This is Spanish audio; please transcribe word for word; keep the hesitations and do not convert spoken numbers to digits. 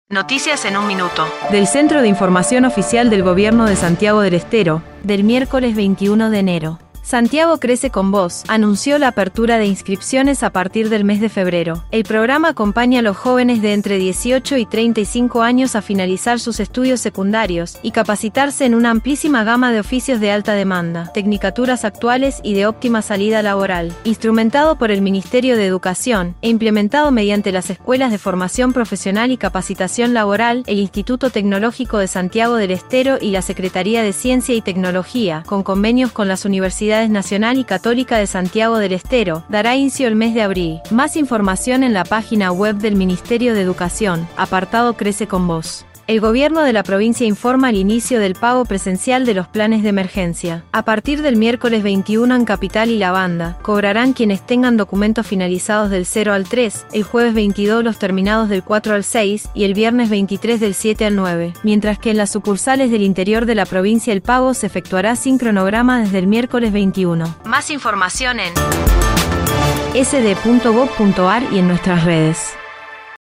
Noticias en un minuto. Del Centro de Información Oficial del Gobierno de Santiago del Estero, del miércoles veintiuno de enero. Santiago Crece con Vos anunció la apertura de inscripciones a partir del mes de febrero. El programa acompaña a los jóvenes de entre dieciocho y treinta y cinco años a finalizar sus estudios secundarios y capacitarse en una amplísima gama de oficios de alta demanda, tecnicaturas actuales y de óptima salida laboral. Instrumentado por el Ministerio de Educación e implementado mediante las Escuelas de Formación Profesional y Capacitación Laboral, el Instituto Tecnológico de Santiago del Estero y la Secretaría de Ciencia y Tecnología, con convenios con las universidades Nacional y Católica de Santiago del Estero, dará inicio el mes de abril. Más información en la página web del Ministerio de Educación, apartado Crece con Vos. El gobierno de la provincia informa el inicio del pago presencial de los planes de emergencia. A partir del miércoles veintiuno en Capital y La Banda, cobrarán quienes tengan documentos finalizados del cero al tres, el jueves veintidós los terminados del cuatro al seis y el viernes veintitrés del siete al nueve, mientras que en las sucursales del interior de la provincia el pago se efectuará sin cronograma desde el miércoles veintiuno. Más información en ese de punto gob punto ar y en nuestras redes.